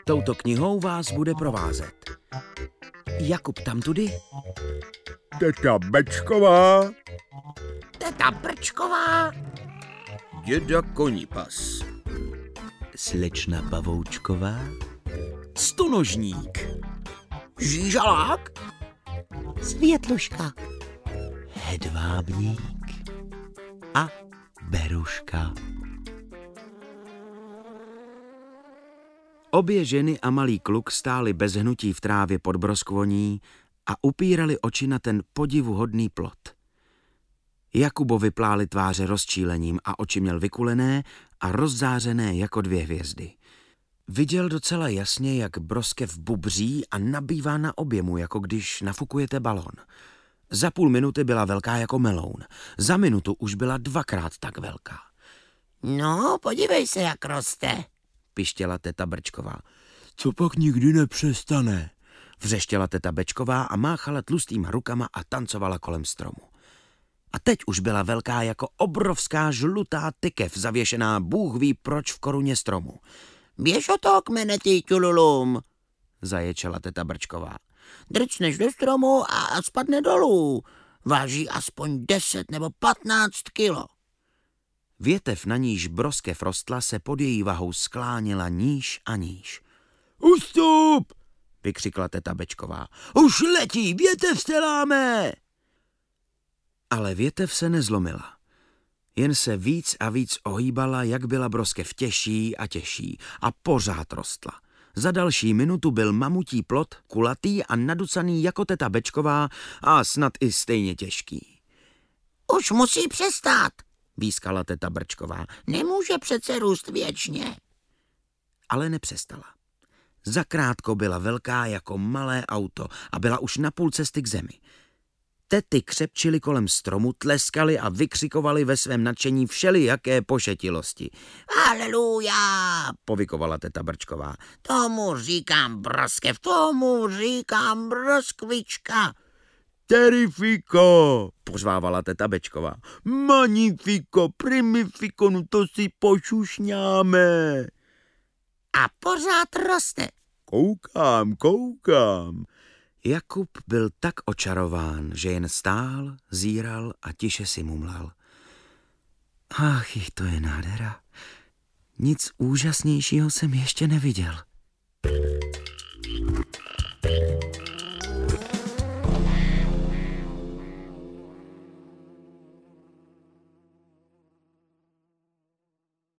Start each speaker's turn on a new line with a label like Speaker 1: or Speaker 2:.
Speaker 1: Touto knihou vás bude provázet Jakub Tamtudy,
Speaker 2: Teta Bečková,
Speaker 3: Teta Brčková,
Speaker 1: děda Konipas, slečna Pavoučková, Stonožník,
Speaker 3: Žížalák, Světluška,
Speaker 1: Hedvábník a Beruška. Obě ženy a malý kluk stáli bez hnutí v trávě pod broskvoní a upírali oči na ten podivuhodný plot. Jakubovi plály tváře rozčílením a oči měl vykulené a rozzářené jako 2 hvězdy. Viděl docela jasně, jak broskev bubří a nabývá na objemu, jako když nafukujete balon. Za půl minuty byla velká jako meloun. Za minutu už byla 2krát tak velká.
Speaker 3: No, podívej se, jak roste,
Speaker 1: pištěla teta Brčková.
Speaker 2: co pak nikdy nepřestane.
Speaker 1: Vřeštěla teta Bečková a máchala tlustýma rukama a tancovala kolem stromu. A teď už byla velká jako obrovská žlutá tykev, zavěšená bůh ví proč v koruně stromu.
Speaker 3: Běž o to, kmenetý tululum,
Speaker 1: Zaječela teta Brčková.
Speaker 3: drcneš do stromu a spadne dolů. Váží aspoň 10 nebo 15 kilo.
Speaker 1: Větev, na níž broskev rostla, se pod její vahou skláněla níž a níž.
Speaker 2: Ustup!
Speaker 1: Vykřikla teta Bečková.
Speaker 2: Už letí, větev se láme!
Speaker 1: Ale větev se nezlomila. Jen se víc a víc ohýbala, jak byla broskev těžší a těžší a pořád rostla. Za další minutu byl mamutí plot, kulatý a naducaný jako teta Bečková a snad i stejně těžký.
Speaker 3: Už musí přestát,
Speaker 1: Výskala teta Brčková,
Speaker 3: nemůže přece růst věčně.
Speaker 1: ale nepřestala. Zakrátko byla velká jako malé auto a byla už na půl cesty k zemi. Tety křepčily kolem stromu, tleskaly a vykřikovaly ve svém nadšení všelijaké pošetilosti.
Speaker 3: Aleluja,
Speaker 1: Povykovala teta Brčková.
Speaker 3: tomu říkám broskev, tomu říkám broskvička.
Speaker 2: Terrifico,
Speaker 1: Pořvávala teta Bečková.
Speaker 2: magnifico, primifico, no to si pošušňáme.
Speaker 3: A pořád roste.
Speaker 2: Koukám.
Speaker 1: Jakub byl tak očarován, že jen stál, zíral a tiše si mumlal. Ach, to je nádhera. Nic úžasnějšího jsem ještě neviděl.